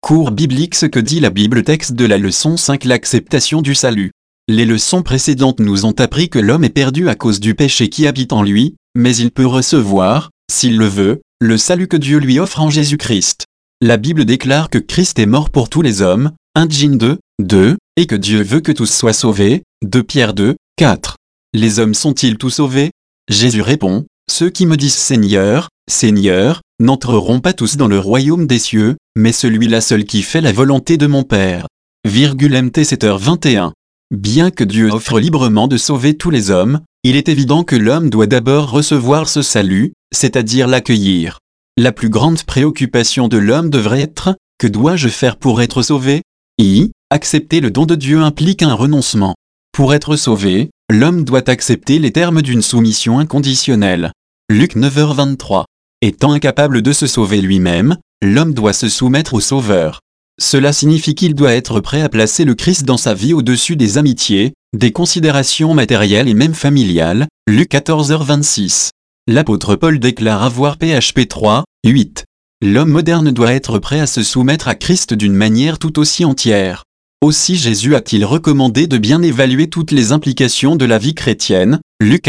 Cours biblique. Ce que dit la Bible. Texte de la leçon 5. L'acceptation du salut. Les leçons précédentes nous ont appris que l'homme est perdu à cause du péché qui habite en lui, mais il peut recevoir, s'il le veut, le salut que Dieu lui offre en Jésus-Christ. La Bible déclare que Christ est mort pour tous les hommes, 1 Jean 2, 2, et que Dieu veut que tous soient sauvés, 2 Pierre 2, 4. Les hommes sont-ils tous sauvés? Jésus répond, ceux qui me disent Seigneur, Seigneur, n'entreront pas tous dans le royaume des cieux, mais celui-là seul qui fait la volonté de mon Père. Mt 7h21. Bien que Dieu offre librement de sauver tous les hommes, il est évident que l'homme doit d'abord recevoir ce salut, c'est-à-dire l'accueillir. La plus grande préoccupation de l'homme devrait être, que dois-je faire pour être sauvé? Accepter le don de Dieu implique un renoncement. Pour être sauvé, l'homme doit accepter les termes d'une soumission inconditionnelle. Luc 9h23. Étant incapable de se sauver lui-même, l'homme doit se soumettre au Sauveur. Cela signifie qu'il doit être prêt à placer le Christ dans sa vie au-dessus des amitiés, des considérations matérielles et même familiales. Luc 14h26. L'apôtre Paul déclare avoir PHP 3, 8. L'homme moderne doit être prêt à se soumettre à Christ d'une manière tout aussi entière. Aussi Jésus a-t-il recommandé de bien évaluer toutes les implications de la vie chrétienne. Luc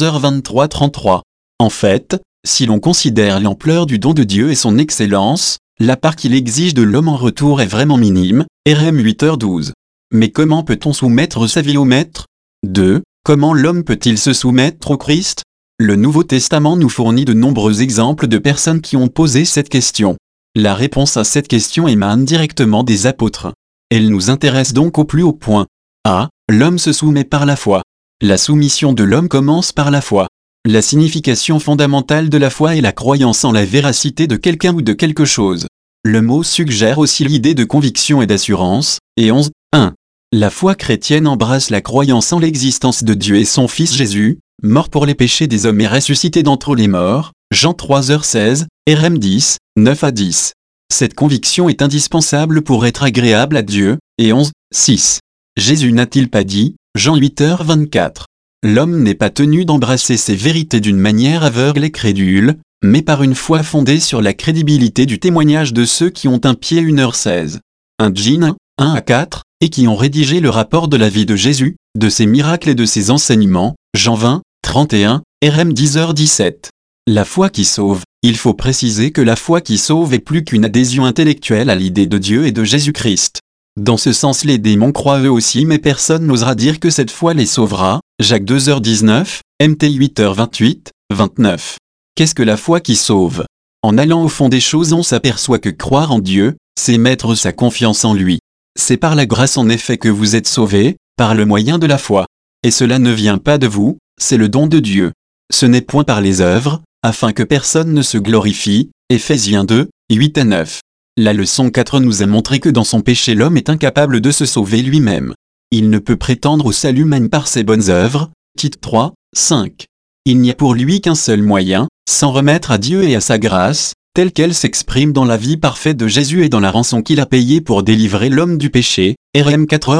14h23-33. En fait, si l'on considère l'ampleur du don de Dieu et son excellence, la part qu'il exige de l'homme en retour est vraiment minime. RM 8h12. Mais comment peut-on soumettre sa vie au Maître? 2. Comment l'homme peut-il se soumettre au Christ? Le Nouveau Testament nous fournit de nombreux exemples de personnes qui ont posé cette question. La réponse à cette question émane directement des apôtres. Elle nous intéresse donc au plus haut point. A. L'homme se soumet par la foi. La soumission de l'homme commence par la foi. La signification fondamentale de la foi est la croyance en la véracité de quelqu'un ou de quelque chose. Le mot suggère aussi l'idée de conviction et d'assurance. Et 11. 1. La foi chrétienne embrasse la croyance en l'existence de Dieu et son Fils Jésus, mort pour les péchés des hommes et ressuscité d'entre les morts. Jean 3h16, RM 10, 9-10. Cette conviction est indispensable pour être agréable à Dieu. Et 11. 6. Jésus n'a-t-il pas dit, Jean 8h24. L'homme n'est pas tenu d'embrasser ces vérités d'une manière aveugle et crédule, mais par une foi fondée sur la crédibilité du témoignage de ceux qui ont un pied 1h16. 1 Jean 1-4, et qui ont rédigé le rapport de la vie de Jésus, de ses miracles et de ses enseignements, Jean 20, 31, RM 10h17. La foi qui sauve. Il faut préciser que la foi qui sauve est plus qu'une adhésion intellectuelle à l'idée de Dieu et de Jésus-Christ. Dans ce sens les démons croient eux aussi mais personne n'osera dire que cette foi les sauvera. Jacques 2h19, Mt 8h28, 29. Qu'est-ce que la foi qui sauve? En allant au fond des choses on s'aperçoit que croire en Dieu, c'est mettre sa confiance en lui. C'est par la grâce en effet que vous êtes sauvés, par le moyen de la foi. Et cela ne vient pas de vous, c'est le don de Dieu. Ce n'est point par les œuvres, afin que personne ne se glorifie. Éphésiens 2, 8-9. La leçon 4 nous a montré que dans son péché l'homme est incapable de se sauver lui-même. Il ne peut prétendre au salut même par ses bonnes œuvres. Tite 3, 5. Il n'y a pour lui qu'un seul moyen, s'en remettre à Dieu et à sa grâce, telle qu'elle s'exprime dans la vie parfaite de Jésus et dans la rançon qu'il a payée pour délivrer l'homme du péché. RM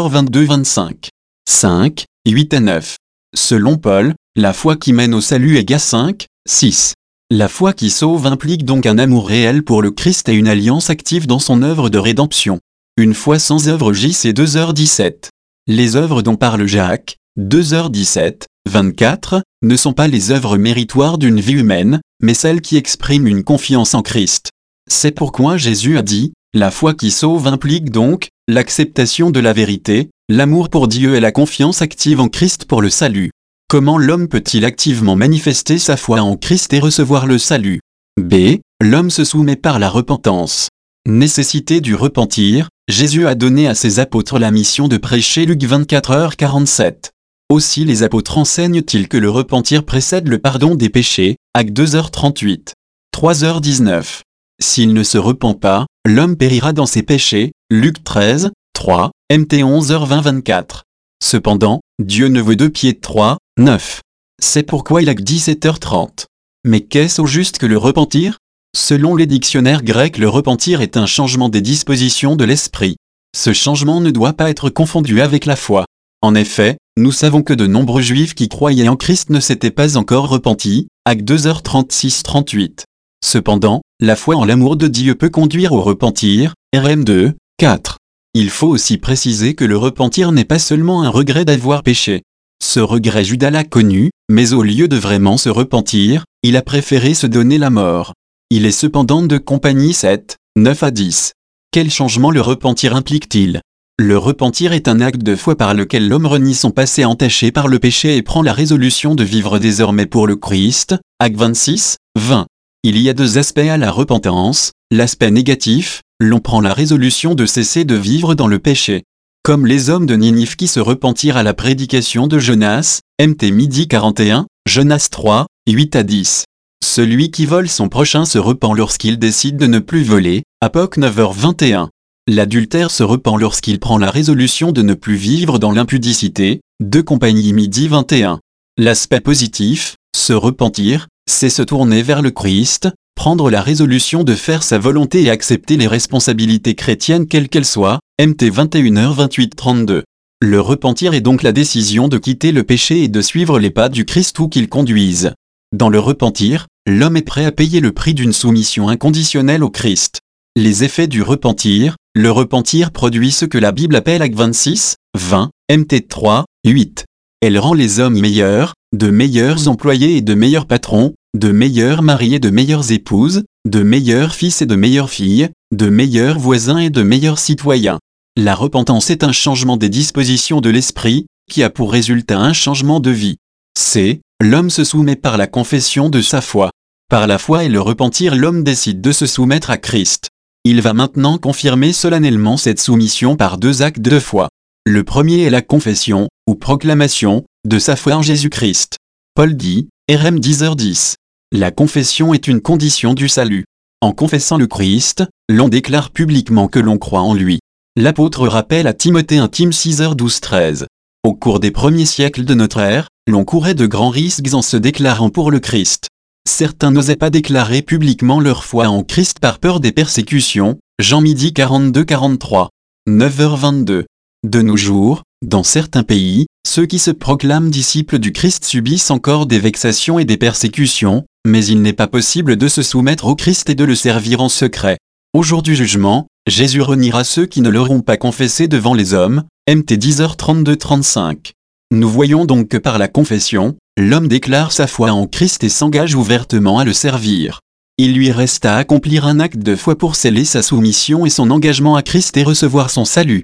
4h22-25. 5, 8-9. Selon Paul, la foi qui mène au salut est Gas 5, 6. La foi qui sauve implique donc un amour réel pour le Christ et une alliance active dans son œuvre de rédemption. Une foi sans œuvre JC 2h17. Les œuvres dont parle Jacques, 2h17, 24, ne sont pas les œuvres méritoires d'une vie humaine, mais celles qui expriment une confiance en Christ. C'est pourquoi Jésus a dit, la foi qui sauve implique donc, l'acceptation de la vérité, l'amour pour Dieu et la confiance active en Christ pour le salut. Comment l'homme peut-il activement manifester sa foi en Christ et recevoir le salut? B. L'homme se soumet par la repentance. Nécessité du repentir, Jésus a donné à ses apôtres la mission de prêcher. Luc 24h47. Aussi les apôtres enseignent-ils que le repentir précède le pardon des péchés. Actes 2h38. 3h19. S'il ne se repent pas, l'homme périra dans ses péchés. Luc 13, 3, Mt 11h20-24. Cependant, Dieu ne veut 2 Pieds 3, 9. C'est pourquoi il a 17h30. Mais qu'est-ce au juste que le repentir? Selon les dictionnaires grecs, le repentir est un changement des dispositions de l'esprit. Ce changement ne doit pas être confondu avec la foi. En effet, nous savons que de nombreux Juifs qui croyaient en Christ ne s'étaient pas encore repentis. Actes 2h36-38. Cependant, la foi en l'amour de Dieu peut conduire au repentir. RM 2, 4. Il faut aussi préciser que le repentir n'est pas seulement un regret d'avoir péché. Ce regret Judas l'a connu, mais au lieu de vraiment se repentir, il a préféré se donner la mort. Il est cependant de Compagnie 7, 9 à 10. Quel changement le repentir implique-t-il ? Le repentir est un acte de foi par lequel l'homme renie son passé entaché par le péché et prend la résolution de vivre désormais pour le Christ. Acte 26, 20. Il y a deux aspects à la repentance. L'aspect négatif, l'on prend la résolution de cesser de vivre dans le péché. Comme les hommes de Ninive qui se repentirent à la prédication de Jonas, Mt midi 41, Jonas 3, 8 à 10. Celui qui vole son prochain se repent lorsqu'il décide de ne plus voler, Apoc 9h21. L'adultère se repent lorsqu'il prend la résolution de ne plus vivre dans l'impudicité, 2 Compagnie midi 21. L'aspect positif, se repentir, c'est se tourner vers le Christ, prendre la résolution de faire sa volonté et accepter les responsabilités chrétiennes quelles qu'elles soient, Mt 21h28-32. Le repentir est donc la décision de quitter le péché et de suivre les pas du Christ où qu'il conduise. Dans le repentir, l'homme est prêt à payer le prix d'une soumission inconditionnelle au Christ. Les effets du repentir, le repentir produit ce que la Bible appelle Acte 26, 20, Mt 3, 8. Elle rend les hommes meilleurs, de meilleurs employés et de meilleurs patrons, de meilleurs maris et de meilleures épouses, de meilleurs fils et de meilleures filles, de meilleurs voisins et de meilleurs citoyens. La repentance est un changement des dispositions de l'esprit, qui a pour résultat un changement de vie. L'homme se soumet par la confession de sa foi. Par la foi et le repentir, l'homme décide de se soumettre à Christ. Il va maintenant confirmer solennellement cette soumission par deux actes de foi. Le premier est la confession, ou proclamation, de sa foi en Jésus-Christ. Paul dit, RM 10h10. La confession est une condition du salut. En confessant le Christ, l'on déclare publiquement que l'on croit en lui. L'apôtre rappelle à Timothée 1 Tim 6h12-13. Au cours des premiers siècles de notre ère, l'on courait de grands risques en se déclarant pour le Christ. Certains n'osaient pas déclarer publiquement leur foi en Christ par peur des persécutions, Jean midi 42-43. 9h22. De nos jours, dans certains pays, ceux qui se proclament disciples du Christ subissent encore des vexations et des persécutions, mais il n'est pas possible de se soumettre au Christ et de le servir en secret. Au jour du jugement, Jésus reniera ceux qui ne l'auront pas confessé devant les hommes, Mt 10h32-35. Nous voyons donc que par la confession, l'homme déclare sa foi en Christ et s'engage ouvertement à le servir. Il lui reste à accomplir un acte de foi pour sceller sa soumission et son engagement à Christ et recevoir son salut.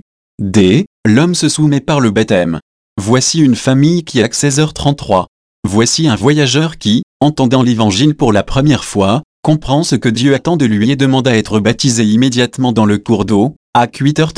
L'homme se soumet par le baptême. Voici une famille qui a 16h33. Voici un voyageur qui, entendant l'évangile pour la première fois, comprend ce que Dieu attend de lui et demande à être baptisé immédiatement dans le cours d'eau, Acte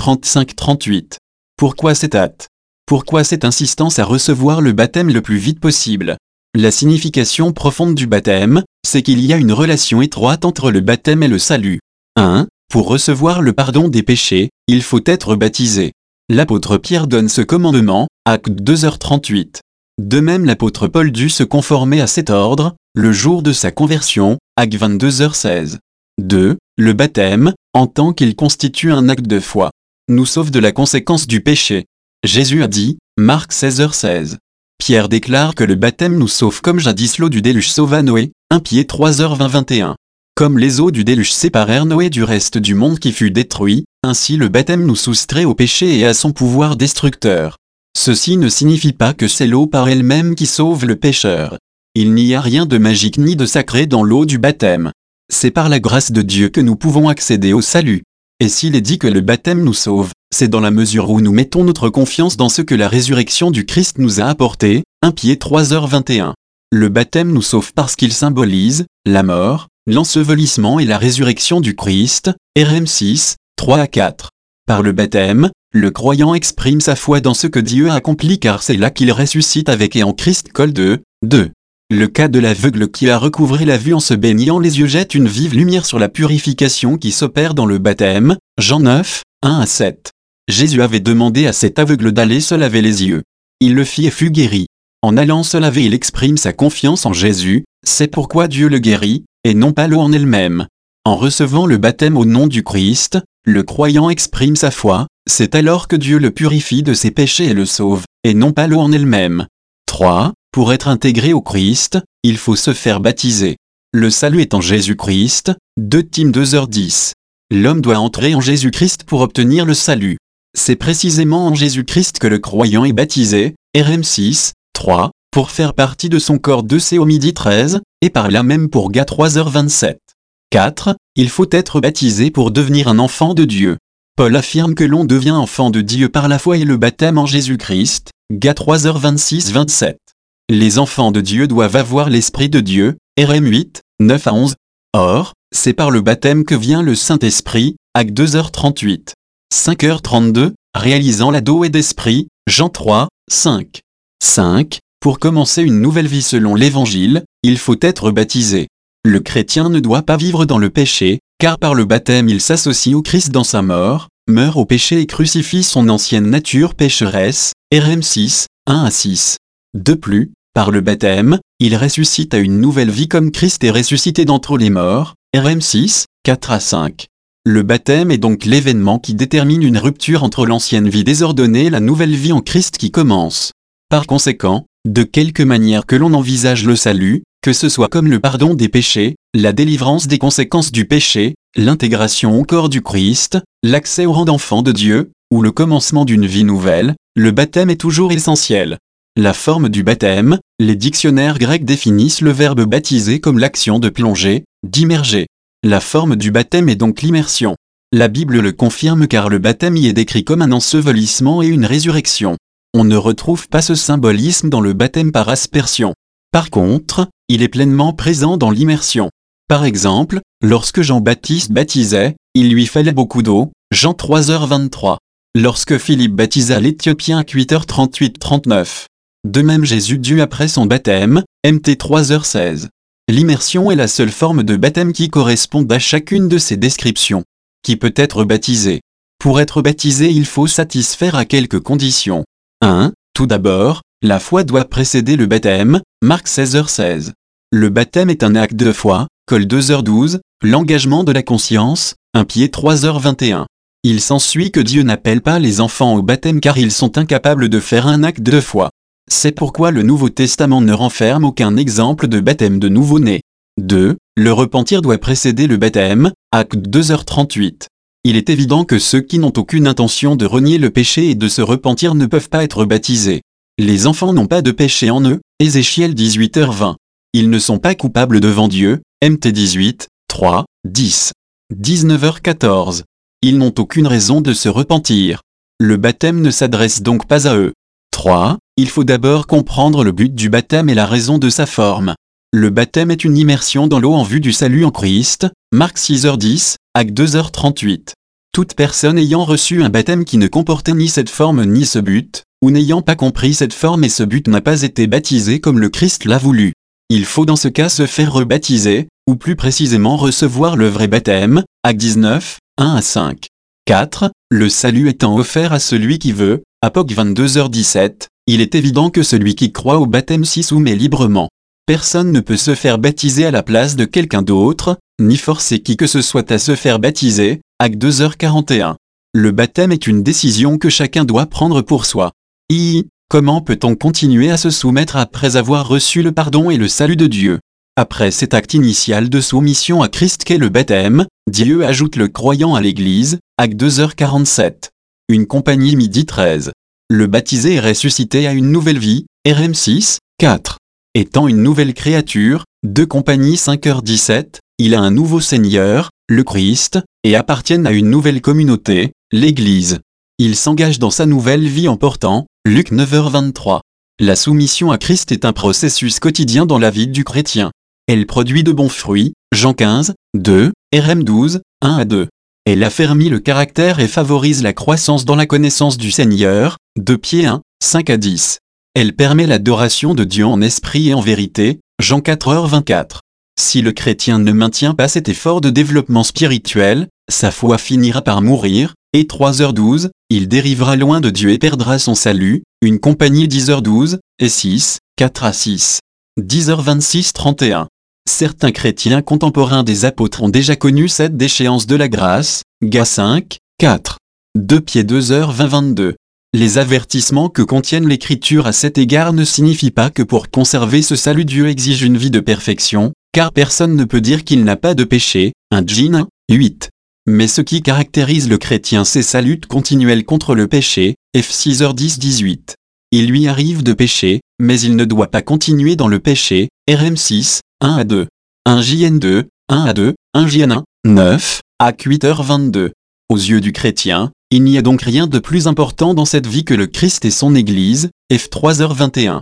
8h35-38. Pourquoi cette hâte ? Pourquoi cette insistance à recevoir le baptême le plus vite possible ? La signification profonde du baptême, c'est qu'il y a une relation étroite entre le baptême et le salut. 1. Pour recevoir le pardon des péchés, il faut être baptisé. L'apôtre Pierre donne ce commandement, Acte 2h38. De même l'apôtre Paul dut se conformer à cet ordre, le jour de sa conversion, Acte 22h16. 2. Le baptême, en tant qu'il constitue un acte de foi, nous sauve de la conséquence du péché. Jésus a dit, Marc 16h16. Pierre déclare que le baptême nous sauve comme jadis l'eau du déluge sauva Noé, 1 Pierre 3h20-21. Comme les eaux du déluge séparèrent Noé du reste du monde qui fut détruit, ainsi le baptême nous soustrait au péché et à son pouvoir destructeur. Ceci ne signifie pas que c'est l'eau par elle-même qui sauve le pécheur. Il n'y a rien de magique ni de sacré dans l'eau du baptême. C'est par la grâce de Dieu que nous pouvons accéder au salut. Et s'il est dit que le baptême nous sauve, c'est dans la mesure où nous mettons notre confiance dans ce que la résurrection du Christ nous a apporté, 1 Pierre 3h21. Le baptême nous sauve parce qu'il symbolise la mort, l'ensevelissement et la résurrection du Christ, RM 6, 3 à 4. Par le baptême, le croyant exprime sa foi dans ce que Dieu a accompli car c'est là qu'il ressuscite avec et en Christ. Col 2. Le cas de l'aveugle qui a recouvré la vue en se baignant les yeux jette une vive lumière sur la purification qui s'opère dans le baptême, Jean 9, 1 à 7. Jésus avait demandé à cet aveugle d'aller se laver les yeux. Il le fit et fut guéri. En allant se laver, il exprime sa confiance en Jésus, c'est pourquoi Dieu le guérit, et non pas l'eau en elle-même. En recevant le baptême au nom du Christ, le croyant exprime sa foi, c'est alors que Dieu le purifie de ses péchés et le sauve, et non pas l'eau en elle-même. 3. Pour être intégré au Christ, il faut se faire baptiser. Le salut est en Jésus-Christ, 2 Tim 2h10. l'homme doit entrer en Jésus-Christ pour obtenir le salut. C'est précisément en Jésus-Christ que le croyant est baptisé, RM 6, 3, pour faire partie de son corps 2 C au midi 13, et par là même pour Ga 3h27. 4. Il faut être baptisé pour devenir un enfant de Dieu. Paul affirme que l'on devient enfant de Dieu par la foi et le baptême en Jésus-Christ, Ga 3h26-27. Les enfants de Dieu doivent avoir l'Esprit de Dieu, RM 8, 9 à 11. Or, c'est par le baptême que vient le Saint-Esprit, Actes 2h38. 5h32, réalisant la Doé d'Esprit, Jean 3, 5. 5. Pour commencer une nouvelle vie selon l'Évangile, il faut être baptisé. Le chrétien ne doit pas vivre dans le péché, car par le baptême il s'associe au Christ dans sa mort, meurt au péché et crucifie son ancienne nature pécheresse, RM 6, 1 à 6. De plus, par le baptême, il ressuscite à une nouvelle vie comme Christ est ressuscité d'entre les morts, RM 6, 4 à 5. Le baptême est donc l'événement qui détermine une rupture entre l'ancienne vie désordonnée et la nouvelle vie en Christ qui commence. Par conséquent, de quelque manière que l'on envisage le salut, que ce soit comme le pardon des péchés, la délivrance des conséquences du péché, l'intégration au corps du Christ, l'accès au rang d'enfant de Dieu, ou le commencement d'une vie nouvelle, le baptême est toujours essentiel. La forme du baptême, les dictionnaires grecs définissent le verbe baptiser comme l'action de plonger, d'immerger. La forme du baptême est donc l'immersion. La Bible le confirme car le baptême y est décrit comme un ensevelissement et une résurrection. On ne retrouve pas ce symbolisme dans le baptême par aspersion. Par contre, il est pleinement présent dans l'immersion. Par exemple, lorsque Jean-Baptiste baptisait, il lui fallait beaucoup d'eau, Jean 3h23. Lorsque Philippe baptisa l'Éthiopien à 8h38-39. De même Jésus dut après son baptême, MT 3h16. L'immersion est la seule forme de baptême qui corresponde à chacune de ces descriptions. Qui peut être baptisé? Pour être baptisé, il faut satisfaire à quelques conditions. 1. Tout d'abord, la foi doit précéder le baptême, Marc 16h16. Le baptême est un acte de foi, Col 2h12, l'engagement de la conscience, 1 Pied 3h21. Il s'ensuit que Dieu n'appelle pas les enfants au baptême car ils sont incapables de faire un acte de foi. C'est pourquoi le Nouveau Testament ne renferme aucun exemple de baptême de nouveau-né. 2. Le repentir doit précéder le baptême, Acte 2h38. Il est évident que ceux qui n'ont aucune intention de renier le péché et de se repentir ne peuvent pas être baptisés. Les enfants n'ont pas de péché en eux, Ézéchiel 18h20. Ils ne sont pas coupables devant Dieu, MT 18, 3, 10. 19h14. Ils n'ont aucune raison de se repentir. Le baptême ne s'adresse donc pas à eux. 3. Il faut d'abord comprendre le but du baptême et la raison de sa forme. Le baptême est une immersion dans l'eau en vue du salut en Christ, Marc 6h10, Acte 2h38. Toute personne ayant reçu un baptême qui ne comportait ni cette forme ni ce but, ou n'ayant pas compris cette forme et ce but n'a pas été baptisée comme le Christ l'a voulu. Il faut dans ce cas se faire rebaptiser, ou plus précisément recevoir le vrai baptême, Acte 19, 1 à 5. 4. Le salut étant offert à celui qui veut, Apoc 22h17, il est évident que celui qui croit au baptême s'y soumet librement. Personne ne peut se faire baptiser à la place de quelqu'un d'autre, ni forcer qui que ce soit à se faire baptiser, Acte 2h41. Le baptême est une décision que chacun doit prendre pour soi. Comment peut-on continuer à se soumettre après avoir reçu le pardon et le salut de Dieu? Après cet acte initial de soumission à Christ qu'est le baptême, Dieu ajoute le croyant à l'Église, Acte 2h47. Une compagnie midi 13. Le baptisé est ressuscité à une nouvelle vie, RM 6, 4. Étant une nouvelle créature, 2 compagnie 5h17, il a un nouveau Seigneur, le Christ, et appartiennent à une nouvelle communauté, l'Église. Il s'engage dans sa nouvelle vie en portant, Luc 9h23. La soumission à Christ est un processus quotidien dans la vie du chrétien. Elle produit de bons fruits, Jean 15, 2, RM 12, 1 à 2. Elle affermit le caractère et favorise la croissance dans la connaissance du Seigneur, 2 Pieds 1, 5 à 10. Elle permet l'adoration de Dieu en esprit et en vérité, Jean 4h24. Si le chrétien ne maintient pas cet effort de développement spirituel, sa foi finira par mourir, et 3h12, il dérivera loin de Dieu et perdra son salut, une compagnie 10h12, et 6, 4 à 6. 10h26-31. Certains chrétiens contemporains des apôtres ont déjà connu cette déchéance de la grâce, Ga 5, 4. 2 Pieds 2h20-22. Les avertissements que contiennent l'Écriture à cet égard ne signifient pas que pour conserver ce salut Dieu exige une vie de perfection, car personne ne peut dire qu'il n'a pas de péché, 1 Jean 8. Mais ce qui caractérise le chrétien, c'est sa lutte continuelle contre le péché, F 6h10-18. Il lui arrive de pécher, mais il ne doit pas continuer dans le péché, RM 6, 1-2. 1 JN 2, 1-2, 1 JN 1, 9, AC 8h22. Aux yeux du chrétien, il n'y a donc rien de plus important dans cette vie que le Christ et son Église, F 3h21.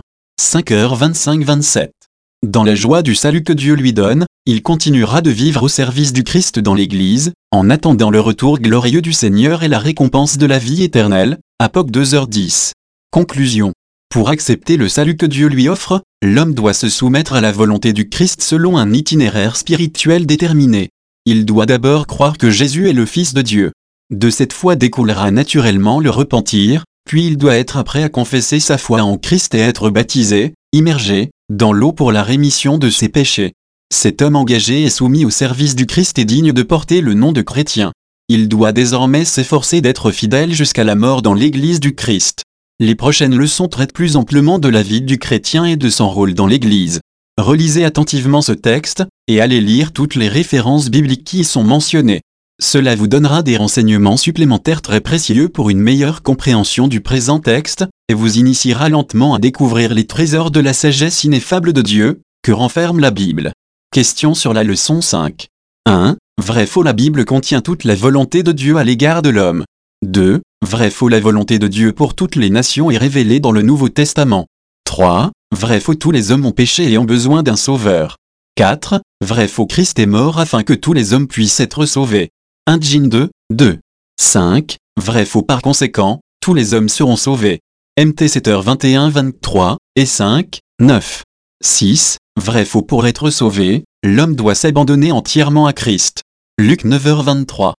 5h25-27. Dans la joie du salut que Dieu lui donne, il continuera de vivre au service du Christ dans l'Église, en attendant le retour glorieux du Seigneur et la récompense de la vie éternelle, Apoc 2h10. Conclusion. Pour accepter le salut que Dieu lui offre, l'homme doit se soumettre à la volonté du Christ selon un itinéraire spirituel déterminé. Il doit d'abord croire que Jésus est le Fils de Dieu. De cette foi découlera naturellement le repentir, puis il doit être prêt à confesser sa foi en Christ et être baptisé, immergé, dans l'eau pour la rémission de ses péchés. Cet homme engagé et soumis au service du Christ est digne de porter le nom de chrétien. Il doit désormais s'efforcer d'être fidèle jusqu'à la mort dans l'Église du Christ. Les prochaines leçons traitent plus amplement de la vie du chrétien et de son rôle dans l'Église. Relisez attentivement ce texte, et allez lire toutes les références bibliques qui y sont mentionnées. Cela vous donnera des renseignements supplémentaires très précieux pour une meilleure compréhension du présent texte, et vous initiera lentement à découvrir les trésors de la sagesse ineffable de Dieu, que renferme la Bible. Question sur la leçon 5. 1. Vrai-faux, la Bible contient toute la volonté de Dieu à l'égard de l'homme. 2. Vrai-faux, la volonté de Dieu pour toutes les nations est révélée dans le Nouveau Testament. 3. Vrai-faux, tous les hommes ont péché et ont besoin d'un sauveur. 4. Vrai-faux, Christ est mort afin que tous les hommes puissent être sauvés. 1 Jean 2, 2. 5. Vrai-faux, par conséquent, tous les hommes seront sauvés. MT 7h21-23, et 5, 9. 6. Vrai-faux, pour être sauvé, l'homme doit s'abandonner entièrement à Christ. Luc 9h23.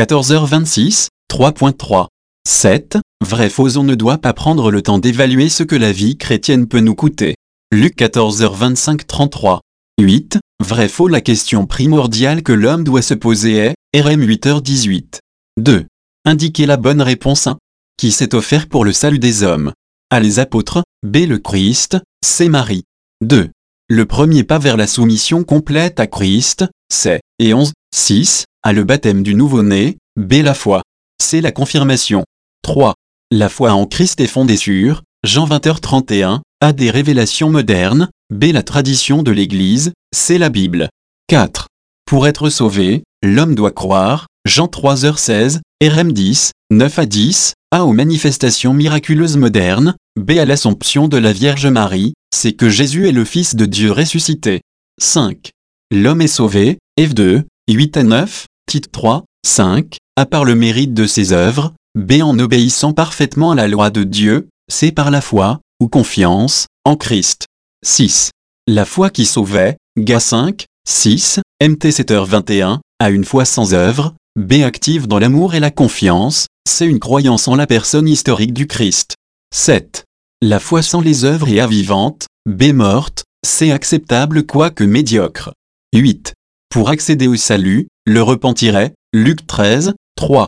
14h26, 3.3. 7. Vrai-faux, on ne doit pas prendre le temps d'évaluer ce que la vie chrétienne peut nous coûter. Luc 14h25-33. 8. Vrai-faux, la question primordiale que l'homme doit se poser est, RM 8h18. 2. Indiquer la bonne réponse. 1. Qui s'est offert pour le salut des hommes. A. Les apôtres, B. Le Christ, C. Marie. 2. Le premier pas vers la soumission complète à Christ, c'est, et 11, 6, A. Le baptême du nouveau-né, B. La foi, C. La confirmation. 3. La foi en Christ est fondée sur, Jean 20h31, A. Des révélations modernes, B. La tradition de l'Église, C. La Bible. 4. Pour être sauvé, l'homme doit croire, Jean 3h16, RM 10, 9-10, A. Aux manifestations miraculeuses modernes, B. À l'Assomption de la Vierge Marie, C. Que Jésus est le Fils de Dieu ressuscité. 5. L'homme est sauvé, F2, 8-9, Tite 3, 5, A. Par le mérite de ses œuvres, B. En obéissant parfaitement à la loi de Dieu, C. Par la foi, ou confiance, en Christ. 6. La foi qui sauvait, Ga 5, 6, MT 7h21, A. Une foi sans œuvre, B. Active dans l'amour et la confiance, C. Une croyance en la personne historique du Christ. 7. La foi sans les œuvres est vivante, B. Morte, C. Acceptable quoique médiocre. 8. Pour accéder au salut, le repentir est, Luc 13, 3.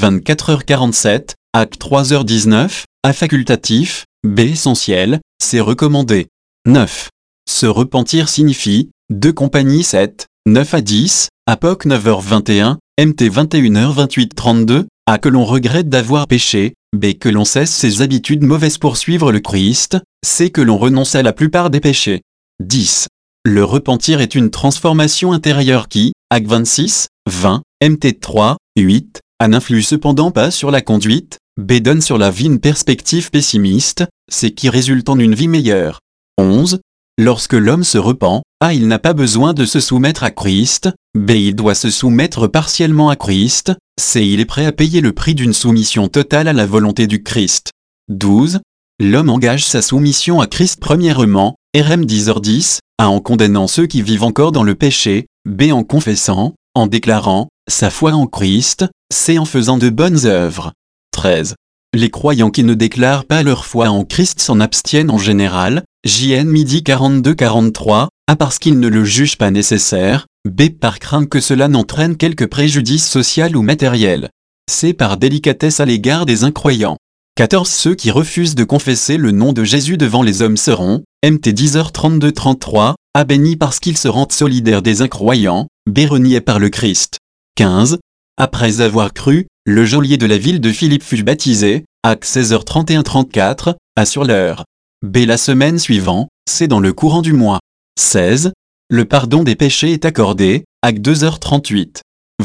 24h47, Acte 3h19, A. Facultatif, B. Essentiel, C. Recommandé. 9. Se repentir signifie, 2 Compagnie 7, 9-10, Apoc 9h21, MT 21h28-32, A. Que l'on regrette d'avoir péché, B. Que l'on cesse ses habitudes mauvaises pour suivre le Christ, C. Que l'on renonce à la plupart des péchés. 10. Le repentir est une transformation intérieure qui, Acte 26, 20, MT 3, 8, A. N'influe cependant pas sur la conduite, B. Donne sur la vie une perspective pessimiste, C. Qui résulte en une vie meilleure. 11. Lorsque l'homme se repent, A. Il n'a pas besoin de se soumettre à Christ, B. Il doit se soumettre partiellement à Christ, C. Il est prêt à payer le prix d'une soumission totale à la volonté du Christ. 12. L'homme engage sa soumission à Christ premièrement, RM 10h10, A. En condamnant ceux qui vivent encore dans le péché, B. En confessant, en déclarant, sa foi en Christ, C. En faisant de bonnes œuvres. 13. Les croyants qui ne déclarent pas leur foi en Christ s'en abstiennent en général, JN midi 42-43, A. Parce qu'ils ne le jugent pas nécessaire, B. Par crainte que cela n'entraîne quelque préjudice social ou matériel, C. Par délicatesse à l'égard des incroyants. 14. Ceux qui refusent de confesser le nom de Jésus devant les hommes seront, MT 10h32-33, A. Bénis parce qu'ils se rendent solidaires des incroyants, B. Reniés par le Christ. 15. Après avoir cru, le geôlier de la ville de Philippe fut baptisé, Actes 16h31-34, à sur l'heure. B. La semaine suivante, c'est dans le courant du mois 16, le pardon des péchés est accordé, Actes 2h38.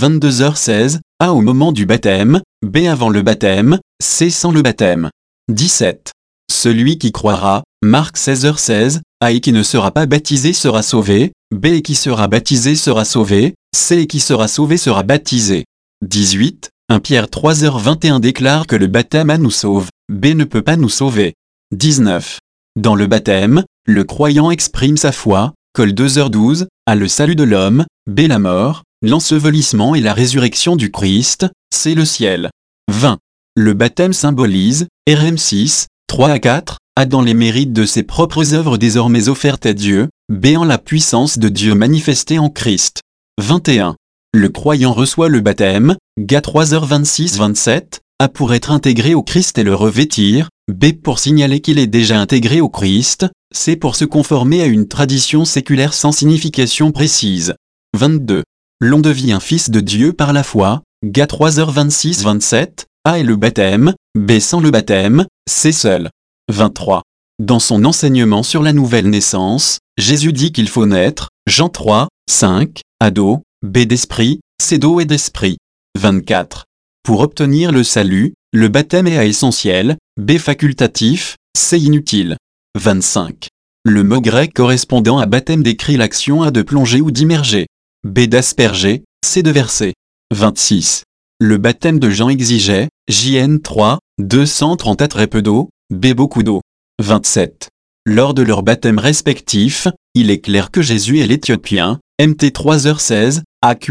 22h16, A. Au moment du baptême, B. Avant le baptême, C. Sans le baptême. 17. Celui qui croira, Marc 16h16, A. Et qui ne sera pas baptisé sera sauvé, B. Et qui sera baptisé sera sauvé, C. Et qui sera sauvé sera baptisé. 18. 1 Pierre 3h21 déclare que le baptême nous sauve, B. ne peut pas nous sauver. 19. Dans le baptême, le croyant exprime sa foi, Col 2h12, A. Le salut de l'homme, B. La mort, l'ensevelissement et la résurrection du Christ, C. Le ciel. 20. Le baptême symbolise, RM 6, 3-4, A. Dans les mérites de ses propres œuvres désormais offertes à Dieu, B. En la puissance de Dieu manifestée en Christ. 21. Le croyant reçoit le baptême, Ga 3h26-27, A. Pour être intégré au Christ et le revêtir, B. Pour signaler qu'il est déjà intégré au Christ, C. Pour se conformer à une tradition séculaire sans signification précise. 22. L'on devient fils de Dieu par la foi, Ga 3h26-27, A. Et le baptême, B. Sans le baptême, C. Seul. 23. Dans son enseignement sur la nouvelle naissance, Jésus dit qu'il faut naître, Jean 3, 5, A d'eau, B. d'esprit, C. d'eau et d'esprit. 24. Pour obtenir le salut, le baptême est A. essentiel, B. facultatif, C. inutile. 25. Le mot grec correspondant à baptême décrit l'action A de plonger ou d'immerger, B. d'asperger, C. de verser. 26. Le baptême de Jean exigeait, JN 3, 230 très peu d'eau, B. beaucoup d'eau. 27. Lors de leur baptême respectif, il est clair que Jésus et l'Éthiopien, MT 3h16, AC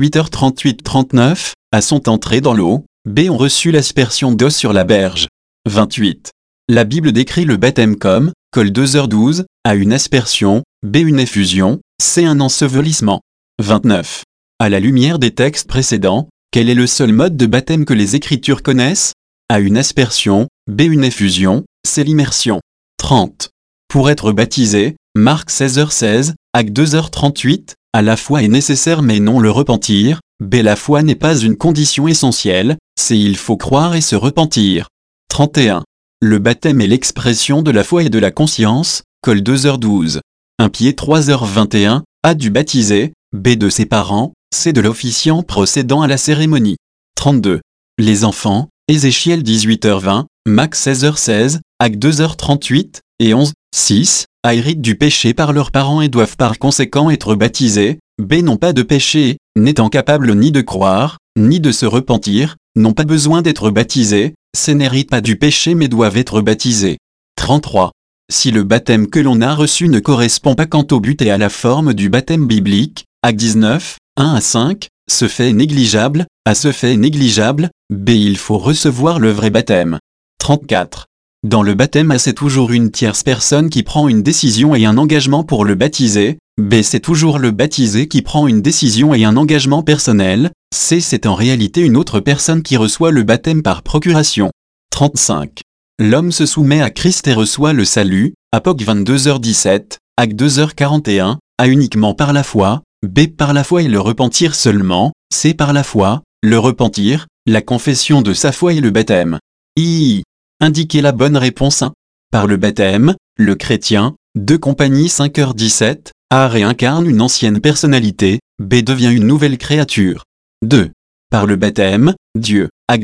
8h38-39, A sont entrés dans l'eau, B. ont reçu l'aspersion d'eau sur la berge. 28. La Bible décrit le baptême comme, Col 2h12, A une aspersion, B. une effusion, C. un ensevelissement. 29. À la lumière des textes précédents, quel est le seul mode de baptême que les Écritures connaissent? A une aspersion, B. une effusion, C. l'immersion. 30. Pour être baptisé, Marc 16h16, Actes 2h38, A la foi est nécessaire mais non le repentir, B. La foi n'est pas une condition essentielle, C. il faut croire et se repentir. 31. Le baptême est l'expression de la foi et de la conscience, Col 2h12. 1 Pied 3h21, A du baptisé, B. de ses parents, C. de l'officiant procédant à la cérémonie. 32. Les enfants, Ézéchiel 18h20, Max 16h16, Actes 2h38, et 11, 6, A héritent du péché par leurs parents et doivent par conséquent être baptisés, B. n'ont pas de péché, n'étant capables ni de croire, ni de se repentir, n'ont pas besoin d'être baptisés, C. n'héritent pas du péché mais doivent être baptisés. 33. Si le baptême que l'on a reçu ne correspond pas quant au but et à la forme du baptême biblique, Actes 19, 1-5, ce fait est négligeable, A. ce fait est négligeable, B. il faut recevoir le vrai baptême. 34. Dans le baptême A, c'est toujours une tierce personne qui prend une décision et un engagement pour le baptiser, B. c'est toujours le baptisé qui prend une décision et un engagement personnel, C. c'est en réalité une autre personne qui reçoit le baptême par procuration. 35. L'homme se soumet à Christ et reçoit le salut, Apoc 22h17, Actes 2h41, A uniquement par la foi, B. par la foi et le repentir seulement, C. par la foi, le repentir, la confession de sa foi et le baptême. Indiquez la bonne réponse 1. Par le baptême, le chrétien, 2 Compagnie 5h17, A réincarne une ancienne personnalité, B. devient une nouvelle créature. 2. Par le baptême, Dieu, Actes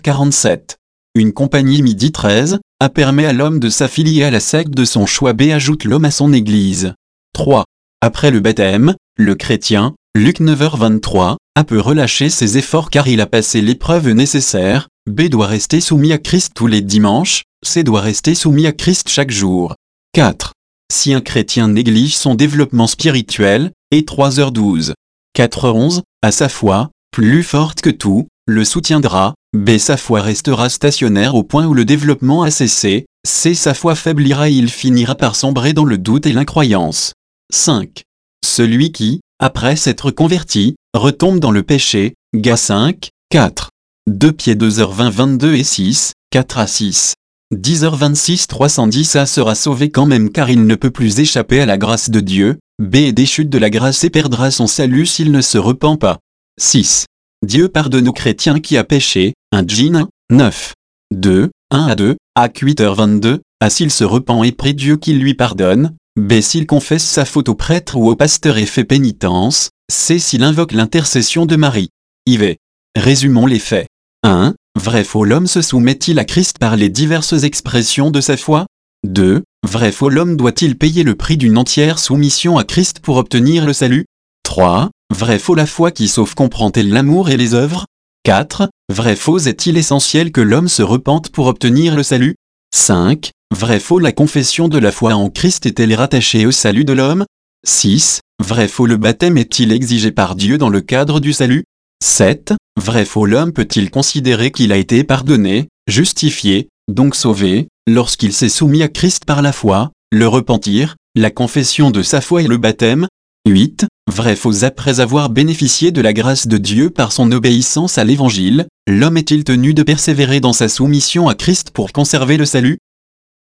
2h47. Une Compagnie midi 13, A permet à l'homme de s'affilier à la secte de son choix, B. ajoute l'homme à son église. 3. Après le baptême, le chrétien, Luc 9h23, A peut relâcher ses efforts car il a passé l'épreuve nécessaire, B. doit rester soumis à Christ tous les dimanches, C. doit rester soumis à Christ chaque jour. 4. Si un chrétien néglige son développement spirituel, et 3h12. 4h11, A sa foi, plus forte que tout, le soutiendra, B. sa foi restera stationnaire au point où le développement a cessé, C. sa foi faiblira et il finira par sombrer dans le doute et l'incroyance. 5. Celui qui, après s'être converti, retombe dans le péché, Ga 5, 4. 2 Pieds 2h20 22 et 6, 4-6. 10h26 310 A sera sauvé quand même car il ne peut plus échapper à la grâce de Dieu, B. est déchu de la grâce et perdra son salut s'il ne se repent pas. 6. Dieu pardonne au chrétien qui a péché. 1 Jean 9. 2, 1 à 2, Actes 8h22, A s'il se repent et prie Dieu qu'il lui pardonne, B s'il confesse sa faute au prêtre ou au pasteur et fait pénitence, C s'il invoque l'intercession de Marie. IV. Résumons les faits. 1. Vrai-faux l'homme se soumet-il à Christ par les diverses expressions de sa foi? 2. Vrai-faux l'homme doit-il payer le prix d'une entière soumission à Christ pour obtenir le salut? 3. Vrai-faux la foi qui sauve comprend-elle l'amour et les œuvres? 4. Vrai-faux est-il essentiel que l'homme se repente pour obtenir le salut? 5. Vrai-faux la confession de la foi en Christ est-elle rattachée au salut de l'homme? 6. Vrai-faux le baptême est-il exigé par Dieu dans le cadre du salut? 7. Vrai-faux l'homme peut-il considérer qu'il a été pardonné, justifié, donc sauvé, lorsqu'il s'est soumis à Christ par la foi, le repentir, la confession de sa foi et le baptême? 8. Vrai-faux après avoir bénéficié de la grâce de Dieu par son obéissance à l'Évangile, l'homme est-il tenu de persévérer dans sa soumission à Christ pour conserver le salut?